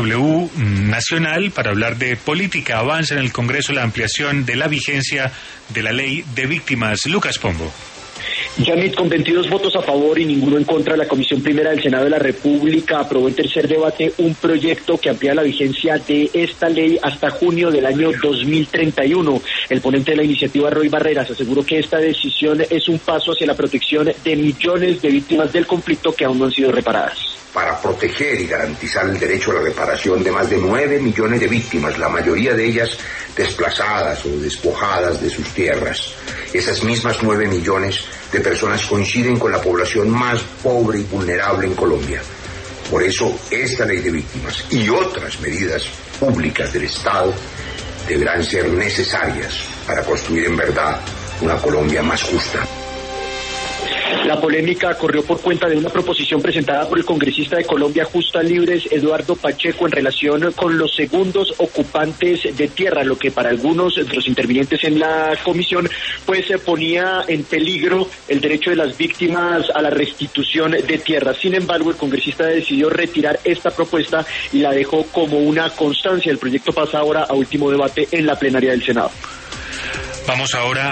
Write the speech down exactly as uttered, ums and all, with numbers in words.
W Nacional para hablar de política. Avanza en el Congreso la ampliación de la vigencia de la ley de víctimas. Lucas Pombo. Yamit, con veintidós votos a favor y ninguno en contra, la Comisión Primera del Senado de la República aprobó en tercer debate un proyecto que amplía la vigencia de esta ley hasta junio del año dos mil treinta y uno. El ponente de la iniciativa, Roy Barreras, aseguró que esta decisión es un paso hacia la protección de millones de víctimas del conflicto que aún no han sido reparadas. Para proteger y garantizar el derecho a la reparación de más de nueve millones de víctimas, la mayoría de ellas desplazadas o despojadas de sus tierras. Esas mismas nueve millones de personas coinciden con la población más pobre y vulnerable en Colombia. Por eso, esta ley de víctimas y otras medidas públicas del Estado deberán ser necesarias para construir en verdad una Colombia más justa. La polémica corrió por cuenta de una proposición presentada por el congresista de Colombia Justa Libres, Eduardo Pacheco, en relación con los segundos ocupantes de tierra, lo que para algunos de los intervinientes en la comisión pues ponía en peligro el derecho de las víctimas a la restitución de tierra. Sin embargo, el congresista decidió retirar esta propuesta y la dejó como una constancia. El proyecto pasa ahora a último debate en la plenaria del Senado. Vamos ahora